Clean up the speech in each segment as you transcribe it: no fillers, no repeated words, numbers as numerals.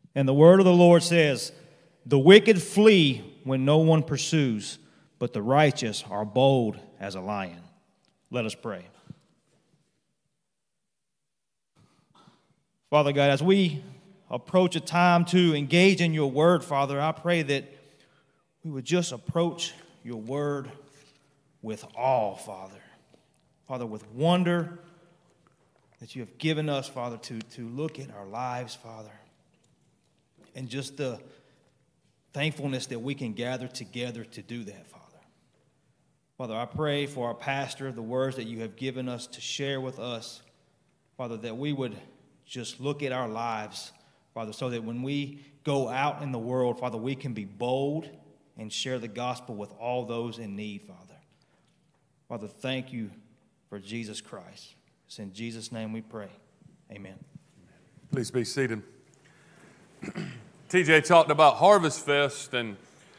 And the word of the Lord says, the wicked flee when no one pursues, but the righteous are bold as a lion. Let us pray. Father God, as we approach a time to engage in your word, Father, I pray that we would just approach your word with awe, Father. Father, with wonder that you have given us, Father, to look at our lives, Father, and just the thankfulness that we can gather together to do that, Father. Father, I pray for our pastor, the words that you have given us to share with us, Father, that we would just look at our lives, Father, so that when we go out in the world, Father, we can be bold and share the gospel with all those in need, Father. Father, thank you for Jesus Christ. It's in Jesus' name we pray. Amen. Please be seated. TJ talked about Harvest Fest, and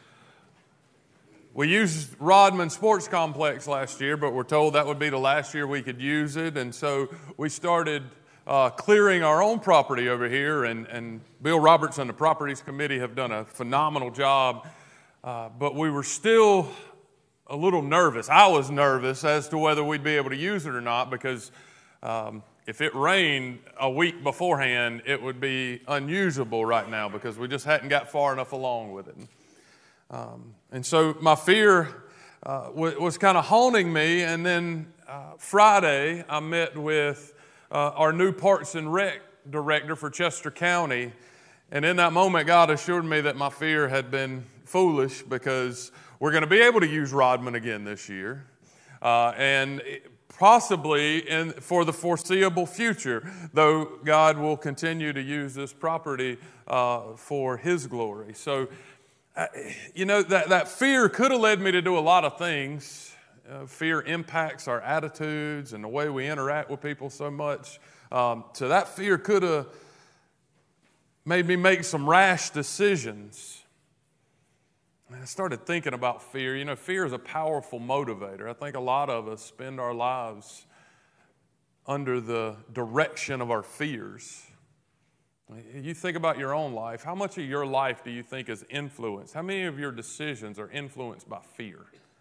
we used Rodman Sports Complex last year, but we're told that would be the last year we could use it, and so we started clearing our own property over here, and Bill Roberts and the Properties Committee have done a phenomenal job, but we were still a little nervous. I was nervous as to whether we'd be able to use it or not, because if it rained a week beforehand, it would be unusable right now because we just hadn't got far enough along with it. And so my fear was kind of haunting me, and then Friday I met with our new Parks and Rec director for Chester County, and in that moment God assured me that my fear had been foolish because we're going to be able to use Rodman again this year, and possibly for the foreseeable future, though God will continue to use this property for His glory. So, that fear could have led me to do a lot of things. Fear impacts our attitudes and the way we interact with people so much. So that fear could have made me make some rash decisions. I started thinking about fear. Fear is a powerful motivator. I think a lot of us spend our lives under the direction of our fears. You think about your own life. How much of your life do you think is influenced? How many of your decisions are influenced by fear?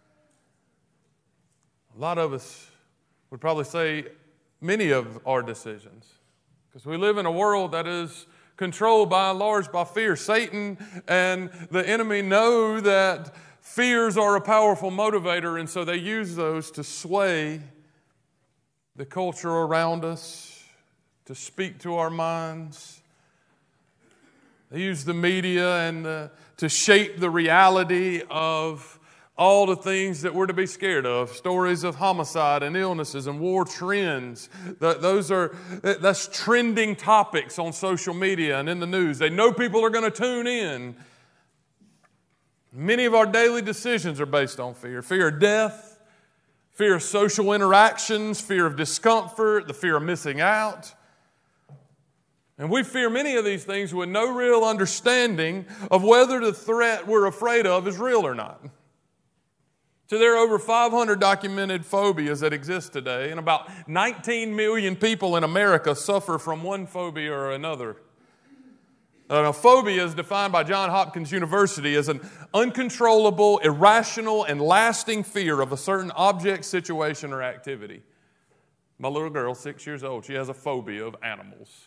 A lot of us would probably say many of our decisions, because we live in a world that is controlled by and large by fear. Satan and the enemy know that fears are a powerful motivator, and so they use those to sway the culture around us, to speak to our minds. They use the media and to shape the reality of all the things that we're to be scared of. Stories of homicide and illnesses and war trends. That's trending topics on social media and in the news. They know people are going to tune in. Many of our daily decisions are based on fear. Fear of death, fear of social interactions, fear of discomfort, the fear of missing out. And we fear many of these things with no real understanding of whether the threat we're afraid of is real or not. So there are over 500 documented phobias that exist today, and about 19 million people in America suffer from one phobia or another. A phobia is defined by Johns Hopkins University as an uncontrollable, irrational, and lasting fear of a certain object, situation, or activity. My little girl, 6 years old, she has a phobia of animals.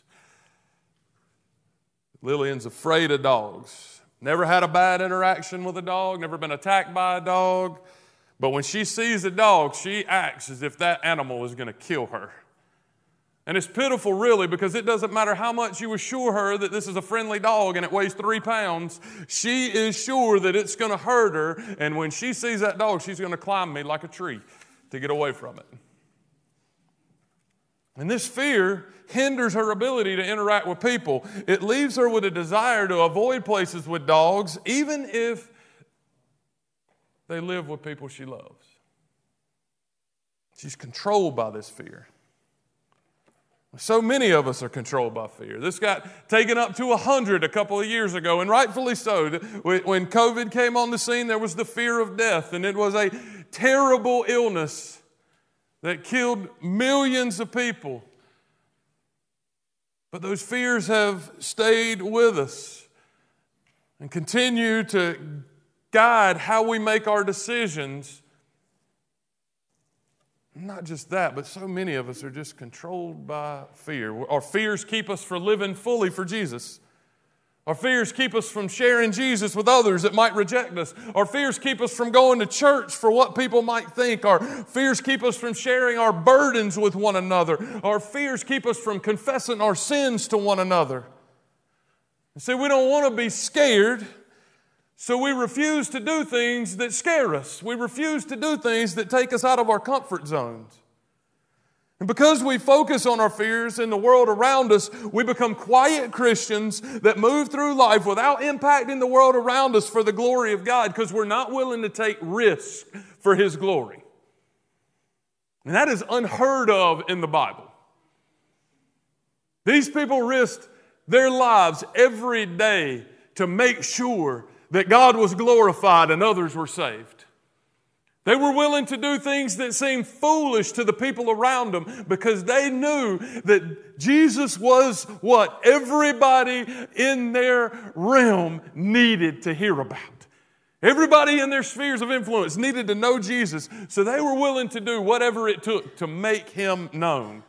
Lillian's afraid of dogs. Never had a bad interaction with a dog, never been attacked by a dog. But when she sees a dog, she acts as if that animal is going to kill her. And it's pitiful, really, because it doesn't matter how much you assure her that this is a friendly dog and it weighs 3 pounds. She is sure that it's going to hurt her. And when she sees that dog, she's going to climb me like a tree to get away from it. And this fear hinders her ability to interact with people. It leaves her with a desire to avoid places with dogs, even if they live with people she loves. She's controlled by this fear. So many of us are controlled by fear. This got taken up to 100 a couple of years ago, and rightfully so. When COVID came on the scene, there was the fear of death, and it was a terrible illness that killed millions of people. But those fears have stayed with us and continue to guide how we make our decisions. Not just that, but so many of us are just controlled by fear. Our fears keep us from living fully for Jesus. Our fears keep us from sharing Jesus with others that might reject us. Our fears keep us from going to church for what people might think. Our fears keep us from sharing our burdens with one another. Our fears keep us from confessing our sins to one another. See, we don't want to be scared, so we refuse to do things that scare us. We refuse to do things that take us out of our comfort zones. And because we focus on our fears in the world around us, we become quiet Christians that move through life without impacting the world around us for the glory of God, because we're not willing to take risks for His glory. And that is unheard of in the Bible. These people risked their lives every day to make sure that God was glorified and others were saved. They were willing to do things that seemed foolish to the people around them because they knew that Jesus was what everybody in their realm needed to hear about. Everybody in their spheres of influence needed to know Jesus, so they were willing to do whatever it took to make Him known.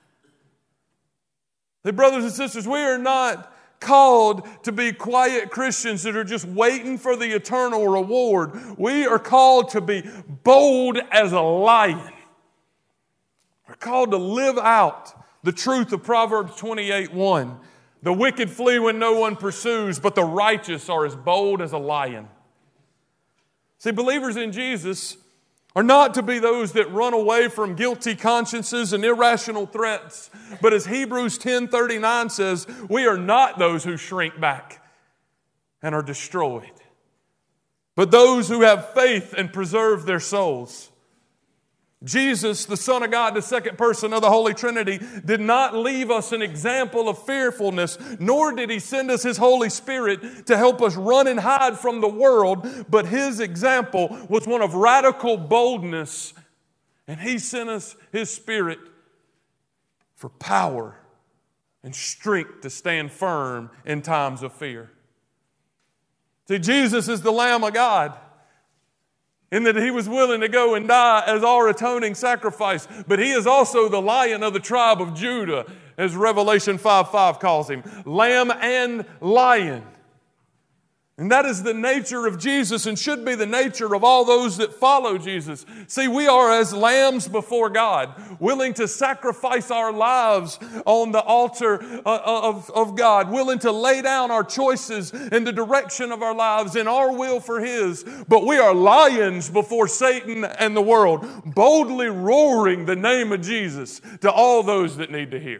Hey, brothers and sisters, we are not called to be quiet Christians that are just waiting for the eternal reward. We are called to be bold as a lion. We're called to live out the truth of Proverbs 28:1. The wicked flee when no one pursues, but the righteous are as bold as a lion. See, believers in Jesus are not to be those that run away from guilty consciences and irrational threats. But as Hebrews 10:39 says, we are not those who shrink back and are destroyed, but those who have faith and preserve their souls. Jesus, the Son of God, the second person of the Holy Trinity, did not leave us an example of fearfulness, nor did He send us His Holy Spirit to help us run and hide from the world, but His example was one of radical boldness, and He sent us His Spirit for power and strength to stand firm in times of fear. See, Jesus is the Lamb of God, in that He was willing to go and die as our atoning sacrifice. But He is also the Lion of the tribe of Judah, as Revelation 5:5 calls Him. Lamb and Lion. And that is the nature of Jesus and should be the nature of all those that follow Jesus. See, we are as lambs before God, willing to sacrifice our lives on the altar of God, willing to lay down our choices and the direction of our lives in our will for His. But we are lions before Satan and the world, boldly roaring the name of Jesus to all those that need to hear.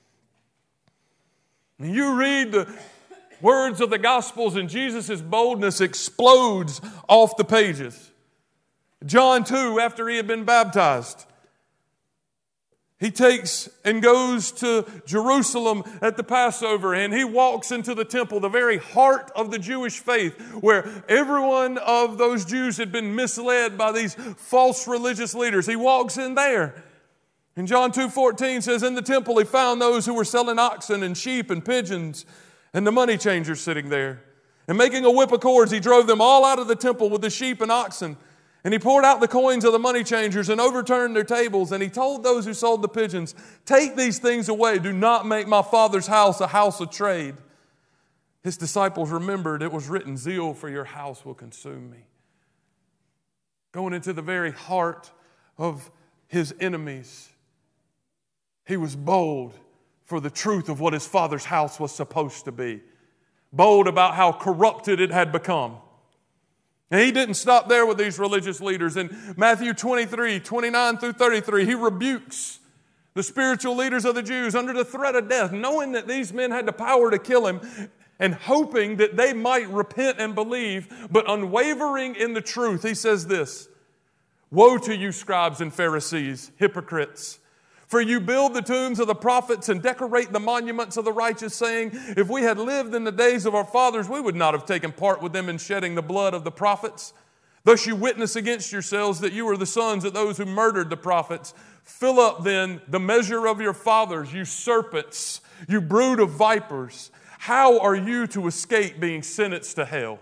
You read the words of the Gospels and Jesus' boldness explodes off the pages. John 2, after He had been baptized, He takes and goes to Jerusalem at the Passover, and He walks into the temple, the very heart of the Jewish faith, where every one of those Jews had been misled by these false religious leaders. He walks in there. And John 2:14 says, in the temple He found those who were selling oxen and sheep and pigeons, and the money changers sitting there. And making a whip of cords, He drove them all out of the temple with the sheep and oxen. And He poured out the coins of the money changers and overturned their tables. And He told those who sold the pigeons, take these things away. Do not make my Father's house a house of trade. His disciples remembered it was written, zeal for your house will consume me. Going into the very heart of His enemies, He was bold for the truth of what His Father's house was supposed to be. Bold about how corrupted it had become. And He didn't stop there with these religious leaders. In Matthew 23:29-33, He rebukes the spiritual leaders of the Jews under the threat of death, knowing that these men had the power to kill Him and hoping that they might repent and believe, but unwavering in the truth. He says this, woe to you, scribes and Pharisees, hypocrites! For you build the tombs of the prophets and decorate the monuments of the righteous, saying, if we had lived in the days of our fathers, we would not have taken part with them in shedding the blood of the prophets. Thus you witness against yourselves that you are the sons of those who murdered the prophets. Fill up then the measure of your fathers, you serpents, you brood of vipers. How are you to escape being sentenced to hell?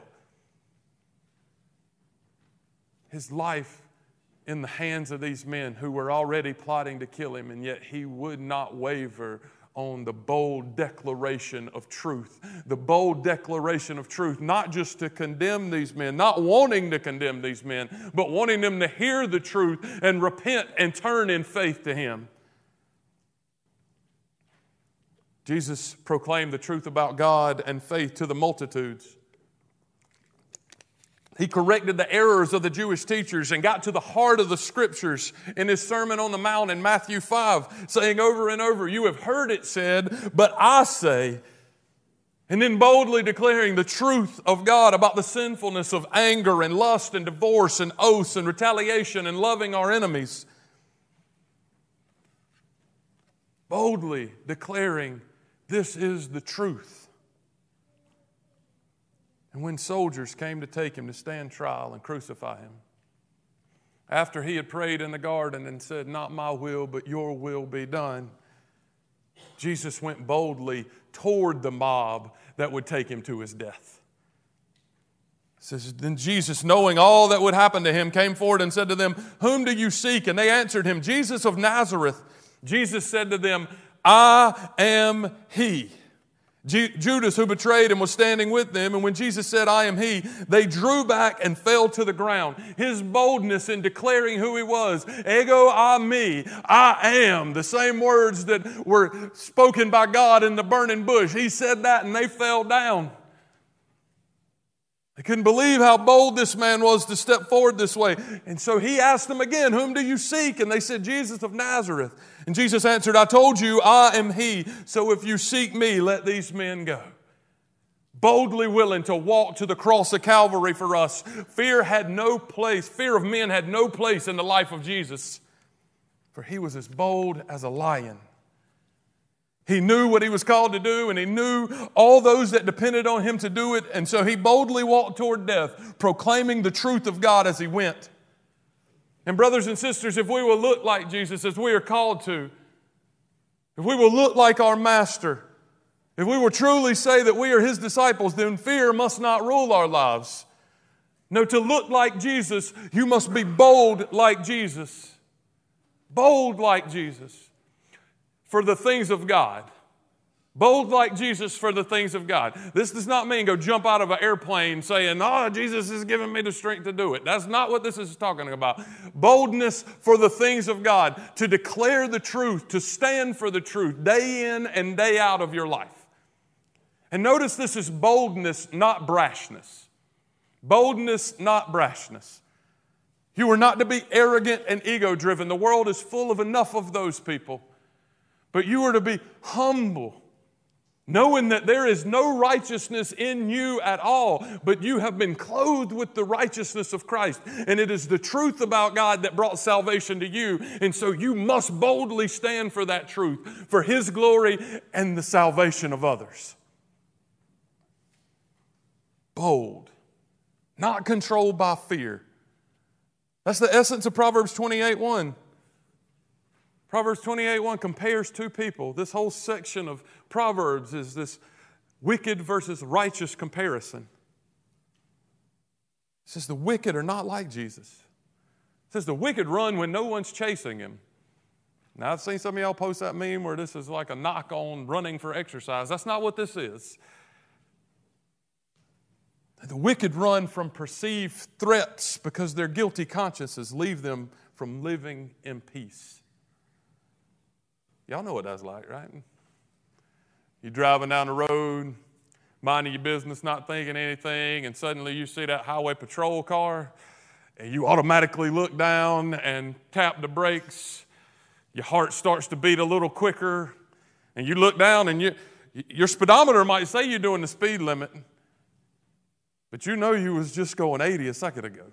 His life in the hands of these men who were already plotting to kill him, and yet he would not waver on the bold declaration of truth. The bold declaration of truth, not just to condemn these men, not wanting to condemn these men, but wanting them to hear the truth and repent and turn in faith to Him. Jesus proclaimed the truth about God and faith to the multitudes. He corrected the errors of the Jewish teachers and got to the heart of the Scriptures in His Sermon on the Mount in Matthew 5, saying over and over, you have heard it said, but I say. And then boldly declaring the truth of God about the sinfulness of anger and lust and divorce and oaths and retaliation and loving our enemies. Boldly declaring this is the truth. And when soldiers came to take Him to stand trial and crucify Him, after He had prayed in the garden and said, not my will, but your will be done, Jesus went boldly toward the mob that would take Him to His death. It says, then Jesus, knowing all that would happen to Him, came forward and said to them, whom do you seek? And they answered Him, Jesus of Nazareth. Jesus said to them, I am He. Judas, who betrayed Him, was standing with them, and when Jesus said, I am He, they drew back and fell to the ground. His boldness in declaring who He was, ego a me, I am, the same words that were spoken by God in the burning bush. He said that and they fell down. They couldn't believe how bold this man was to step forward this way. And so He asked them again, whom do you seek? And they said, Jesus of Nazareth. And Jesus answered, I told you, I am He. So if you seek Me, let these men go. Boldly willing to walk to the cross of Calvary for us. Fear had no place. Fear of men had no place in the life of Jesus. For He was as bold as a lion. He knew what He was called to do, and He knew all those that depended on Him to do it. And so He boldly walked toward death, proclaiming the truth of God as He went. And brothers and sisters, if we will look like Jesus as we are called to, if we will look like our Master, if we will truly say that we are His disciples, then fear must not rule our lives. No, to look like Jesus, you must be bold like Jesus. Bold like Jesus. For the things of God. Bold like Jesus for the things of God. This does not mean go jump out of an airplane saying, oh, Jesus has given me the strength to do it. That's not what this is talking about. Boldness for the things of God. To declare the truth, to stand for the truth day in and day out of your life. And notice this is boldness, not brashness. Boldness, not brashness. You are not to be arrogant and ego-driven. The world is full of enough of those people. But you are to be humble, knowing that there is no righteousness in you at all, but you have been clothed with the righteousness of Christ. And it is the truth about God that brought salvation to you. And so you must boldly stand for that truth, for His glory and the salvation of others. Bold, not controlled by fear. That's the essence of Proverbs 28:1. Proverbs 28:1 compares two people. This whole section of Proverbs is this wicked versus righteous comparison. It says the wicked are not like Jesus. It says the wicked run when no one's chasing him. Now, I've seen some of y'all post that meme where this is like a knock on running for exercise. That's not what this is. The wicked run from perceived threats because their guilty consciences leave them from living in peace. Y'all know what that's like, right? You're driving down the road, minding your business, not thinking anything, and suddenly you see that highway patrol car, and you automatically look down and tap the brakes. Your heart starts to beat a little quicker, and you look down, and your speedometer might say you're doing the speed limit, but you know you was just going 80 a second ago.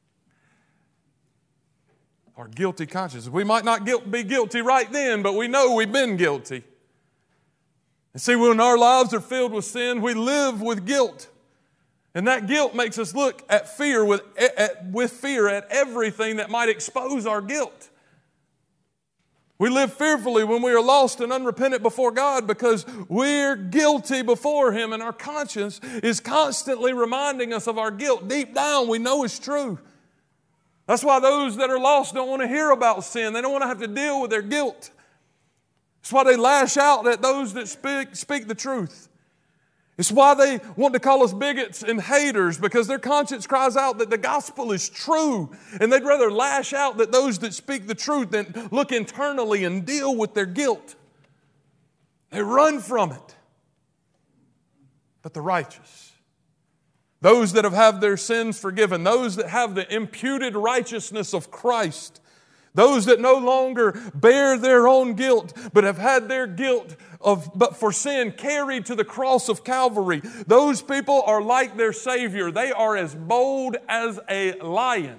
Our guilty conscience. We might not be guilty right then, but we know we've been guilty. And see, when our lives are filled with sin, we live with guilt. And that guilt makes us look at fear with fear at everything that might expose our guilt. We live fearfully when we are lost and unrepentant before God because we're guilty before Him, and our conscience is constantly reminding us of our guilt. Deep down, we know it's true. That's why those that are lost don't want to hear about sin. They don't want to have to deal with their guilt. That's why they lash out at those that speak the truth. It's why they want to call us bigots and haters, because their conscience cries out that the gospel is true, and they'd rather lash out at those that speak the truth than look internally and deal with their guilt. They run from it. But the righteous, those that have had their sins forgiven, those that have the imputed righteousness of Christ, those that no longer bear their own guilt, but have had their guilt but for sin carried to the cross of Calvary. Those people are like their Savior. They are as bold as a lion.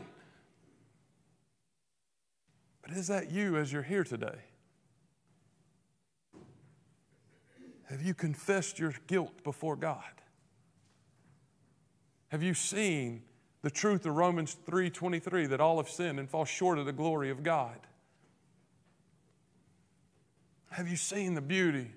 But is that you as you're here today? Have you confessed your guilt before God? Have you seen the truth of Romans 3:23, that all have sinned and fall short of the glory of God? Have you seen the beauty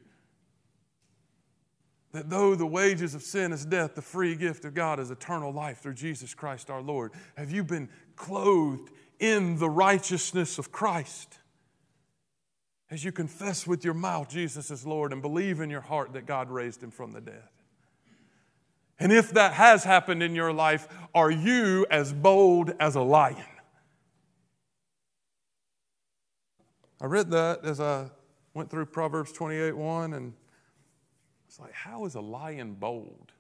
that though the wages of sin is death, the free gift of God is eternal life through Jesus Christ our Lord? Have you been clothed in the righteousness of Christ? As you confess with your mouth Jesus is Lord and believe in your heart that God raised Him from the dead. And if that has happened in your life, are you as bold as a lion? I read that as I went through Proverbs 28:1, and it's like, how is a lion bold?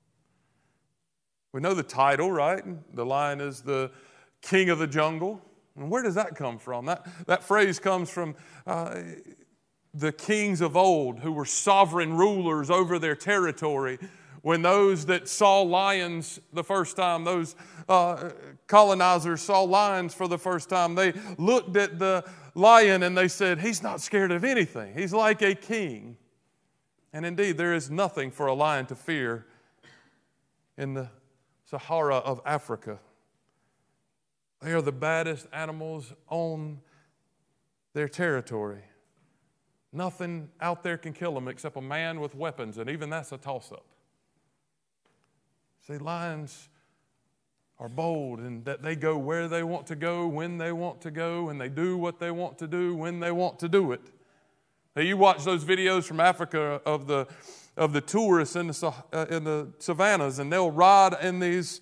We know the title, right? The lion is the king of the jungle. And where does that come from? That phrase comes from the kings of old, who were sovereign rulers over their territory. When those that saw lions the first time, those colonizers saw lions for the first time, they looked at the lion and they said, he's not scared of anything. He's like a king. And indeed, there is nothing for a lion to fear in the Sahara of Africa. They are the baddest animals on their territory. Nothing out there can kill them except a man with weapons, and even that's a toss-up. See, lions are bold in that they go where they want to go, when they want to go, and they do what they want to do, when they want to do it. Now, you watch those videos from Africa of the tourists in the savannas, and they'll ride in these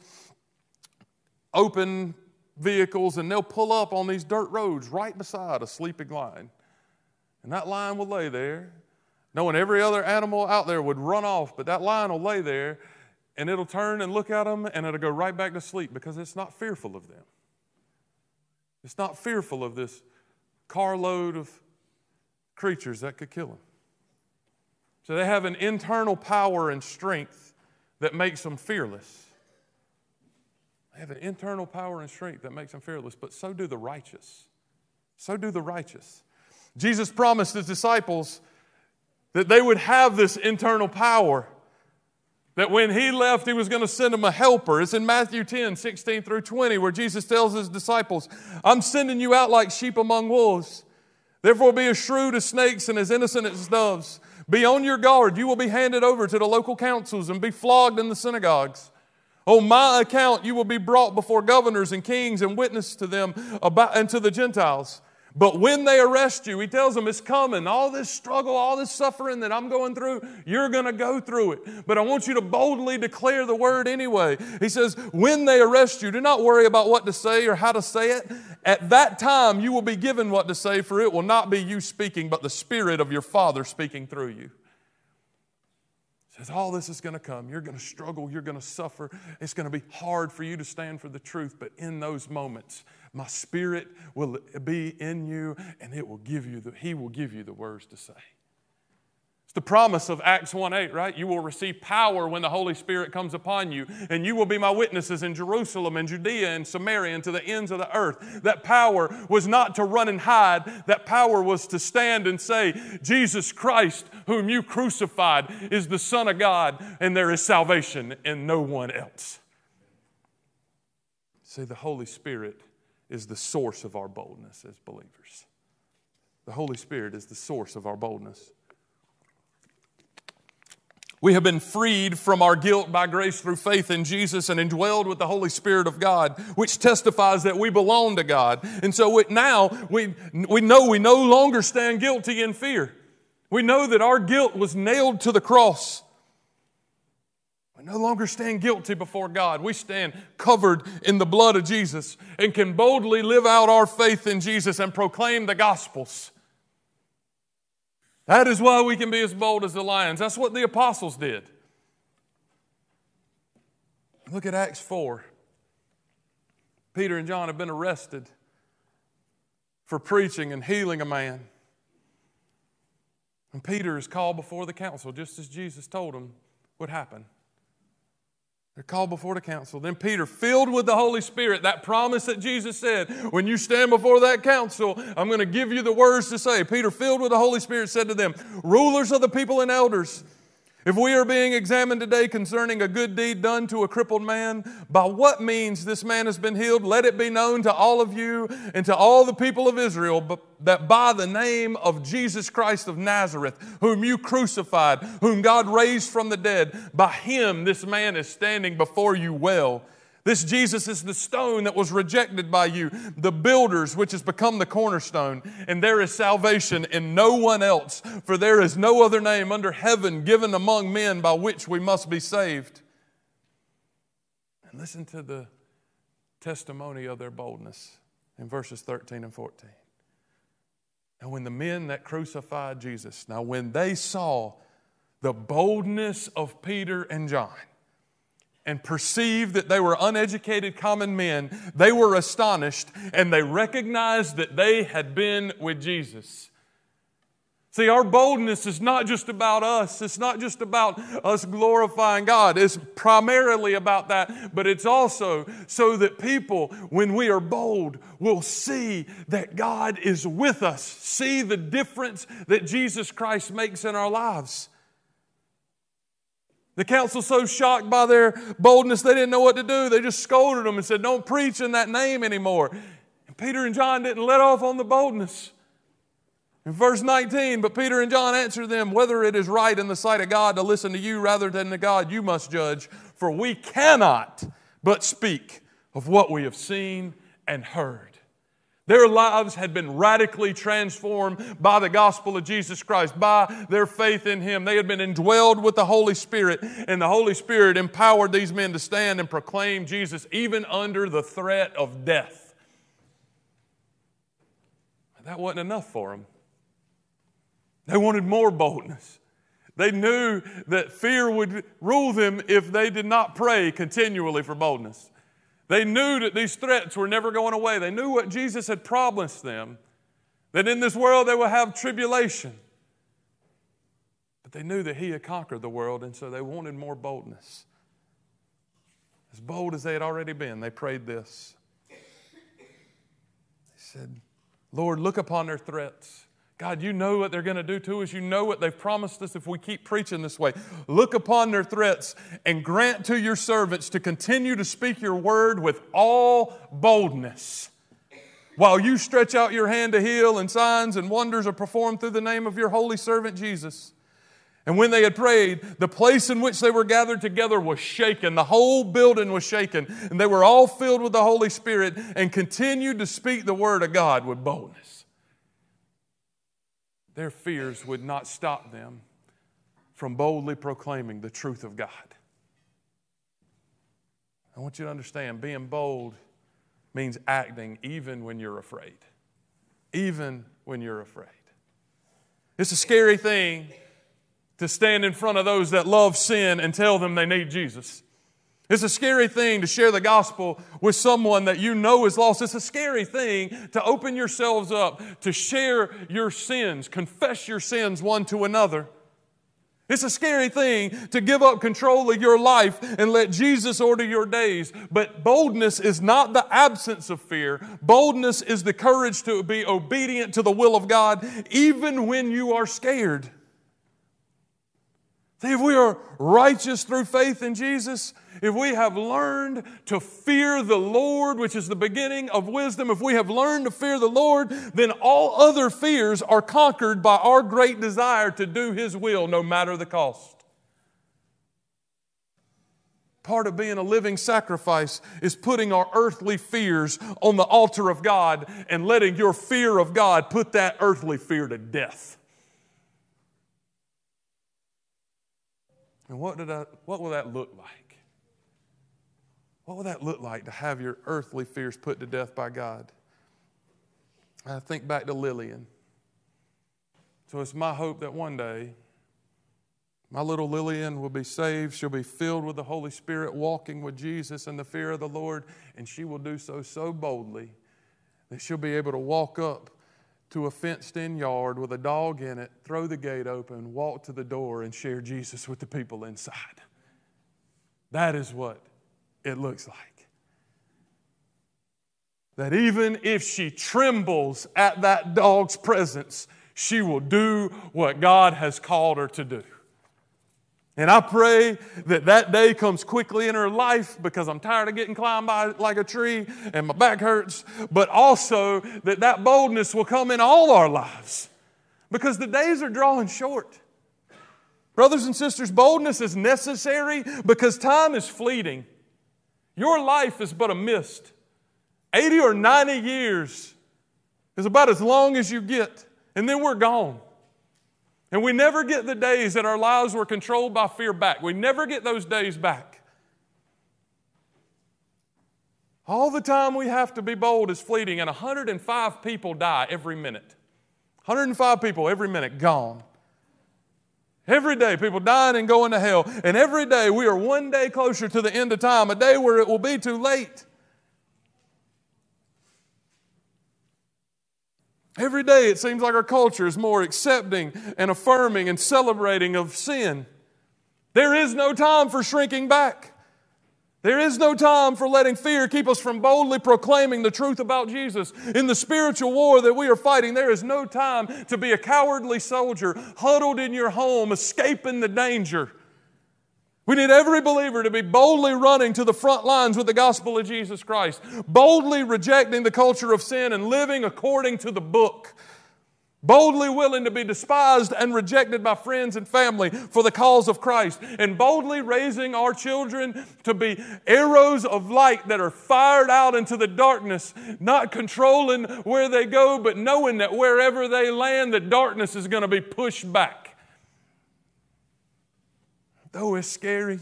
open vehicles, and they'll pull up on these dirt roads right beside a sleeping lion. And that lion will lay there, knowing every other animal out there would run off, but that lion will lay there, and it'll turn and look at them, and it'll go right back to sleep because it's not fearful of them. It's not fearful of this carload of creatures that could kill them. So they have an internal power and strength that makes them fearless. They have an internal power and strength that makes them fearless, but so do the righteous. So do the righteous. Jesus promised His disciples that they would have this internal power, that when He left, He was going to send them a helper. It's in Matthew 10:16-20, where Jesus tells His disciples, I'm sending you out like sheep among wolves. Therefore be as shrewd as snakes and as innocent as doves. Be on your guard. You will be handed over to the local councils and be flogged in the synagogues. On my account, you will be brought before governors and kings and witness to them and to the Gentiles. But when they arrest you, He tells them it's coming. All this struggle, all this suffering that I'm going through, you're going to go through it. But I want you to boldly declare the word anyway. He says, when they arrest you, do not worry about what to say or how to say it. At that time, you will be given what to say, for it will not be you speaking, but the Spirit of your Father speaking through you. He says, all this is going to come. You're going to struggle. You're going to suffer. It's going to be hard for you to stand for the truth. But in those moments, my Spirit will be in you, and He will give you the words to say. It's the promise of Acts 1:8, right? You will receive power when the Holy Spirit comes upon you, and you will be my witnesses in Jerusalem and Judea and Samaria and to the ends of the earth. That power was not to run and hide. That power was to stand and say, Jesus Christ, whom you crucified, is the Son of God, and there is salvation in no one else. See, the Holy Spirit is the source of our boldness as believers. The Holy Spirit is the source of our boldness. We have been freed from our guilt by grace through faith in Jesus and indwelled with the Holy Spirit of God, which testifies that we belong to God. And so now we know we no longer stand guilty in fear. We know that our guilt was nailed to the cross. We no longer stand guilty before God. We stand covered in the blood of Jesus and can boldly live out our faith in Jesus and proclaim the Gospels. That is why we can be as bold as the lions. That's what the apostles did. Look at Acts 4. Peter and John have been arrested for preaching and healing a man. And Peter is called before the council, just as Jesus told him would happen. They're called before the council. Then Peter, filled with the Holy Spirit, that promise that Jesus said, when you stand before that council, I'm going to give you the words to say. Peter, filled with the Holy Spirit, said to them, rulers of the people and elders, if we are being examined today concerning a good deed done to a crippled man, by what means this man has been healed, let it be known to all of you and to all the people of Israel that by the name of Jesus Christ of Nazareth, whom you crucified, whom God raised from the dead, by him this man is standing before you well. This Jesus is the stone that was rejected by you, the builders, which has become the cornerstone. And there is salvation in no one else, for there is no other name under heaven given among men by which we must be saved. And listen to the testimony of their boldness in verses 13 and 14. And when the men that crucified Jesus, now when they saw the boldness of Peter and John, and perceived that they were uneducated common men, they were astonished and they recognized that they had been with Jesus. See, our boldness is not just about us. It's not just about us glorifying God. It's primarily about that, but it's also so that people, when we are bold, will see that God is with us, see the difference that Jesus Christ makes in our lives. The council so shocked by their boldness, they didn't know what to do. They just scolded them and said, don't preach in that name anymore. And Peter and John didn't let off on the boldness. In verse 19, but Peter and John answered them, whether it is right in the sight of God to listen to you rather than to God, you must judge. For we cannot but speak of what we have seen and heard. Their lives had been radically transformed by the gospel of Jesus Christ, by their faith in Him. They had been indwelled with the Holy Spirit, and the Holy Spirit empowered these men to stand and proclaim Jesus even under the threat of death. That wasn't enough for them. They wanted more boldness. They knew that fear would rule them if they did not pray continually for boldness. They knew that these threats were never going away. They knew what Jesus had promised them, that in this world they would have tribulation. But they knew that He had conquered the world, and so they wanted more boldness. As bold as they had already been, they prayed this. They said, Lord, look upon their threats. God, you know what they're going to do to us. You know what they've promised us if we keep preaching this way. Look upon their threats and grant to your servants to continue to speak your word with all boldness. While you stretch out your hand to heal and signs and wonders are performed through the name of your holy servant Jesus. And when they had prayed, the place in which they were gathered together was shaken. The whole building was shaken. And they were all filled with the Holy Spirit and continued to speak the word of God with boldness. Their fears would not stop them from boldly proclaiming the truth of God. I want you to understand, being bold means acting even when you're afraid. Even when you're afraid. It's a scary thing to stand in front of those that love sin and tell them they need Jesus. It's a scary thing to share the gospel with someone that you know is lost. It's a scary thing to open yourselves up, to share your sins, confess your sins one to another. It's a scary thing to give up control of your life and let Jesus order your days. But boldness is not the absence of fear. Boldness is the courage to be obedient to the will of God, even when you are scared. See, if we are righteous through faith in Jesus, if we have learned to fear the Lord, which is the beginning of wisdom, if we have learned to fear the Lord, then all other fears are conquered by our great desire to do His will, no matter the cost. Part of being a living sacrifice is putting our earthly fears on the altar of God and letting your fear of God put that earthly fear to death. And what will that look like? What will that look like to have your earthly fears put to death by God? I think back to Lillian. So it's my hope that one day my little Lillian will be saved. She'll be filled with the Holy Spirit, walking with Jesus in the fear of the Lord, and she will do so boldly that she'll be able to walk up to a fenced-in yard with a dog in it, throw the gate open, walk to the door, and share Jesus with the people inside. That is what it looks like. That even if she trembles at that dog's presence, she will do what God has called her to do. And I pray that that day comes quickly in her life, because I'm tired of getting climbed by like a tree and my back hurts, but also that boldness will come in all our lives, because the days are drawing short. Brothers and sisters, boldness is necessary because time is fleeting. Your life is but a mist. 80 or 90 years is about as long as you get, and then we're gone. And we never get the days that our lives were controlled by fear back. We never get those days back. All the time we have to be bold is fleeting, and 105 people die every minute. 105 people every minute gone. Every day people dying and going to hell. And every day we are one day closer to the end of time, a day where it will be too late. Every day it seems like our culture is more accepting and affirming and celebrating of sin. There is no time for shrinking back. There is no time for letting fear keep us from boldly proclaiming the truth about Jesus. In the spiritual war that we are fighting, there is no time to be a cowardly soldier huddled in your home, escaping the danger. We need every believer to be boldly running to the front lines with the gospel of Jesus Christ, boldly rejecting the culture of sin and living according to the book, boldly willing to be despised and rejected by friends and family for the cause of Christ, and boldly raising our children to be arrows of light that are fired out into the darkness, not controlling where they go, but knowing that wherever they land, the darkness is going to be pushed back. Though it's scary,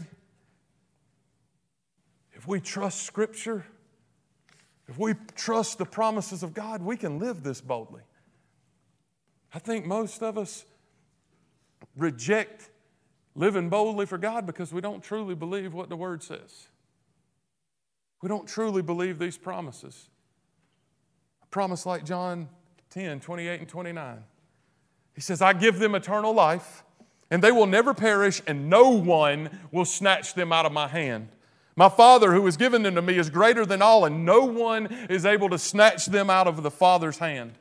if we trust Scripture, if we trust the promises of God, we can live this boldly. I think most of us reject living boldly for God because we don't truly believe what the Word says. We don't truly believe these promises. A promise like John 10, 28 and 29. He says, I give them eternal life, and they will never perish, and no one will snatch them out of my hand. My Father who has given them to me is greater than all, and no one is able to snatch them out of the Father's hand.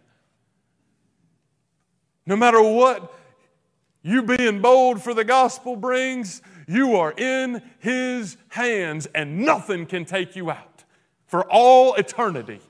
No matter what you being bold for the gospel brings, you are in His hands, and nothing can take you out for all eternity.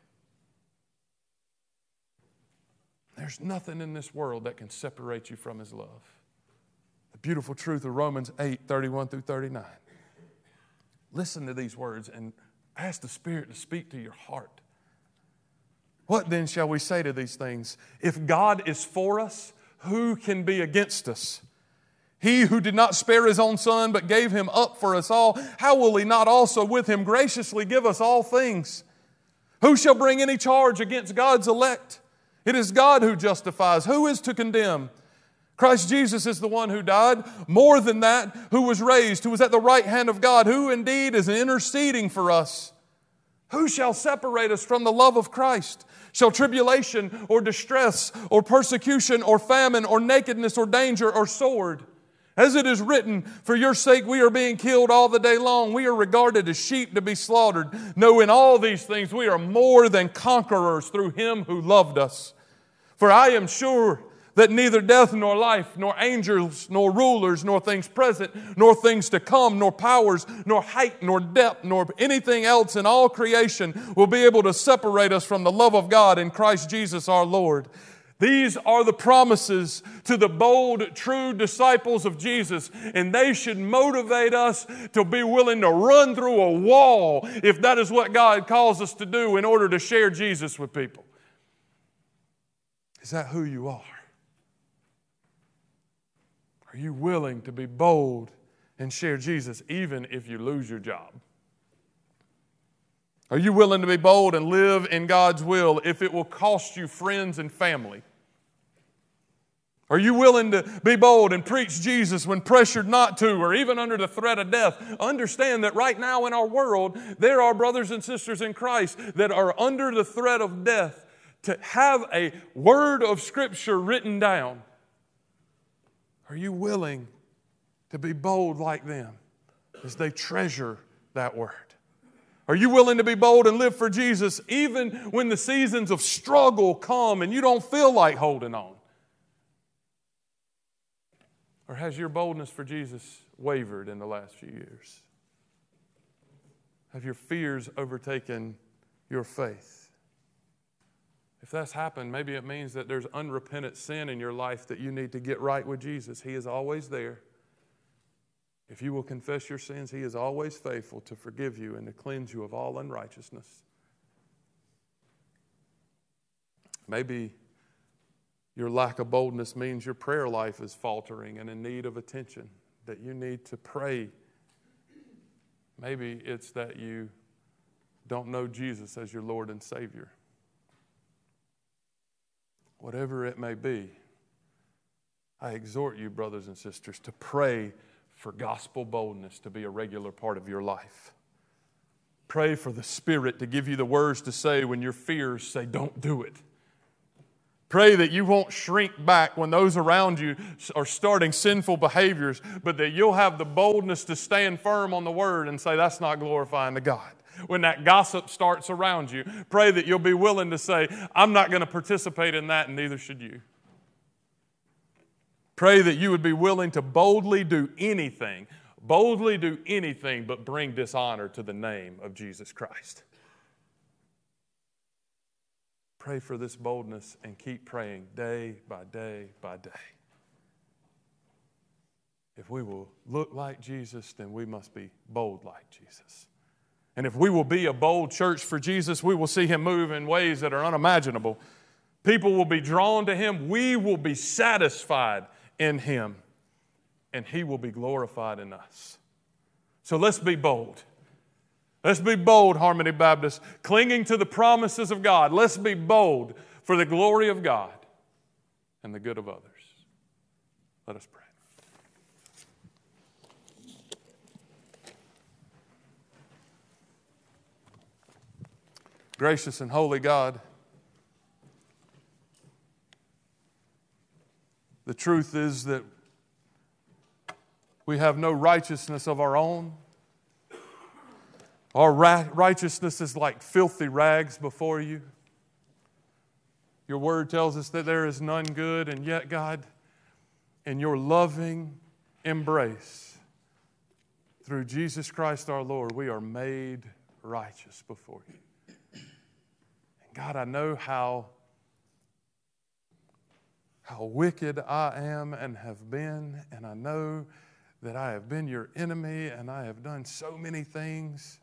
There's nothing in this world that can separate you from His love. The beautiful truth of Romans 8, 31 through 39. Listen to these words and ask the Spirit to speak to your heart. What then shall we say to these things? If God is for us, who can be against us? He who did not spare His own Son, but gave Him up for us all, how will He not also with Him graciously give us all things? Who shall bring any charge against God's elect? It is God who justifies. Who is to condemn? Christ Jesus is the one who died. More than that, who was raised, who was at the right hand of God, who indeed is interceding for us. Who shall separate us from the love of Christ? Shall tribulation or distress or persecution or famine or nakedness or danger or sword? As it is written, for your sake we are being killed all the day long. We are regarded as sheep to be slaughtered. No, in all these things we are more than conquerors through Him who loved us. For I am sure that neither death nor life, nor angels, nor rulers, nor things present, nor things to come, nor powers, nor height, nor depth, nor anything else in all creation will be able to separate us from the love of God in Christ Jesus our Lord. These are the promises to the bold, true disciples of Jesus, and they should motivate us to be willing to run through a wall if that is what God calls us to do in order to share Jesus with people. Is that who you are? Are you willing to be bold and share Jesus even if you lose your job? Are you willing to be bold and live in God's will if it will cost you friends and family? Are you willing to be bold and preach Jesus when pressured not to, or even under the threat of death? Understand that right now in our world, there are brothers and sisters in Christ that are under the threat of death. To have a word of Scripture written down, are you willing to be bold like them as they treasure that word? Are you willing to be bold and live for Jesus even when the seasons of struggle come and you don't feel like holding on? Or has your boldness for Jesus wavered in the last few years? Have your fears overtaken your faith? If that's happened, maybe it means that there's unrepentant sin in your life that you need to get right with Jesus. He is always there. If you will confess your sins, He is always faithful to forgive you and to cleanse you of all unrighteousness. Maybe your lack of boldness means your prayer life is faltering and in need of attention, that you need to pray. Maybe it's that you don't know Jesus as your Lord and Savior. Whatever it may be, I exhort you, brothers and sisters, to pray for gospel boldness to be a regular part of your life. Pray for the Spirit to give you the words to say when your fears say, don't do it. Pray that you won't shrink back when those around you are starting sinful behaviors, but that you'll have the boldness to stand firm on the Word and say, that's not glorifying to God. When that gossip starts around you, pray that you'll be willing to say, I'm not going to participate in that, and neither should you. Pray that you would be willing to boldly do anything but bring dishonor to the name of Jesus Christ. Pray for this boldness and keep praying day by day by day. If we will look like Jesus, then we must be bold like Jesus. And if we will be a bold church for Jesus, we will see Him move in ways that are unimaginable. People will be drawn to Him. We will be satisfied in Him. And He will be glorified in us. So let's be bold. Let's be bold, Harmony Baptist, clinging to the promises of God. Let's be bold for the glory of God and the good of others. Let us pray. Gracious and holy God, the truth is that we have no righteousness of our own. Our righteousness is like filthy rags before you. Your word tells us that there is none good, and yet, God, in your loving embrace, through Jesus Christ our Lord, we are made righteous before you. God, I know how wicked I am and have been, and I know that I have been your enemy, and I have done so many things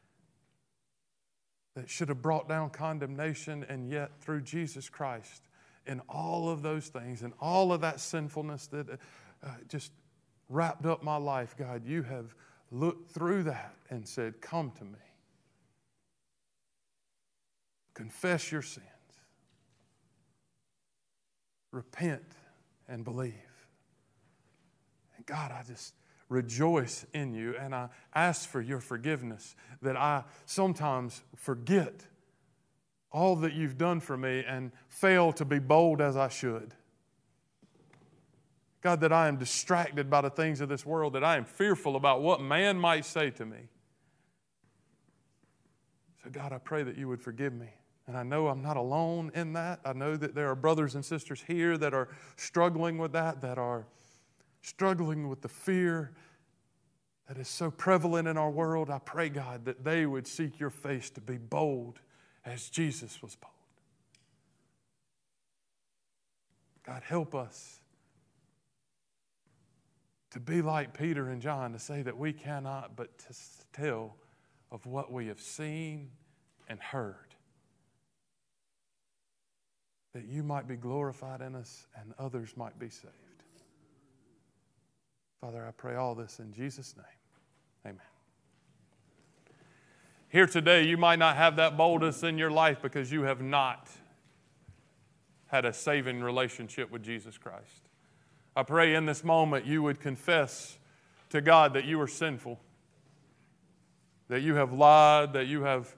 that should have brought down condemnation, and yet through Jesus Christ, in all of those things and all of that sinfulness that just wrapped up my life, God, you have looked through that and said, come to me. Confess your sins. Repent and believe. And God, I just rejoice in you, and I ask for your forgiveness that I sometimes forget all that you've done for me and fail to be bold as I should. God, that I am distracted by the things of this world, that I am fearful about what man might say to me. So God, I pray that you would forgive me. And I know I'm not alone in that. I know that there are brothers and sisters here that are struggling with that are struggling with the fear that is so prevalent in our world. I pray, God, that they would seek your face to be bold as Jesus was bold. God, help us to be like Peter and John, to say that we cannot but to tell of what we have seen and heard, that you might be glorified in us and others might be saved. Father, I pray all this in Jesus' name. Amen. Here today, you might not have that boldness in your life because you have not had a saving relationship with Jesus Christ. I pray in this moment you would confess to God that you are sinful, that you have lied, that you have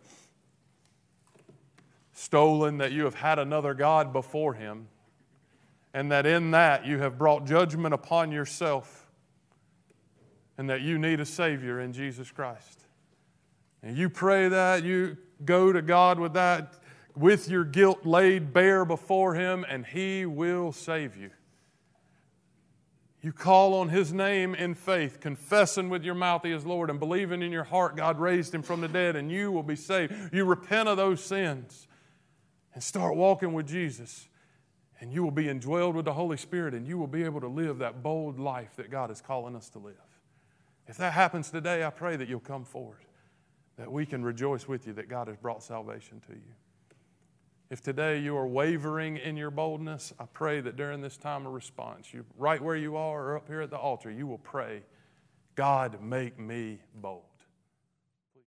stolen, that you have had another God before Him, and that in that you have brought judgment upon yourself, and that you need a Savior in Jesus Christ. And you pray that, you go to God with that, with your guilt laid bare before Him, and He will save you. You call on His name in faith, confessing with your mouth He is Lord, and believing in your heart God raised Him from the dead, and you will be saved. You repent of those sins and start walking with Jesus, and you will be indwelled with the Holy Spirit, and you will be able to live that bold life that God is calling us to live. If that happens today, I pray that you'll come forward, that we can rejoice with you that God has brought salvation to you. If today you are wavering in your boldness, I pray that during this time of response, you, right where you are or up here at the altar, you will pray, God, make me bold.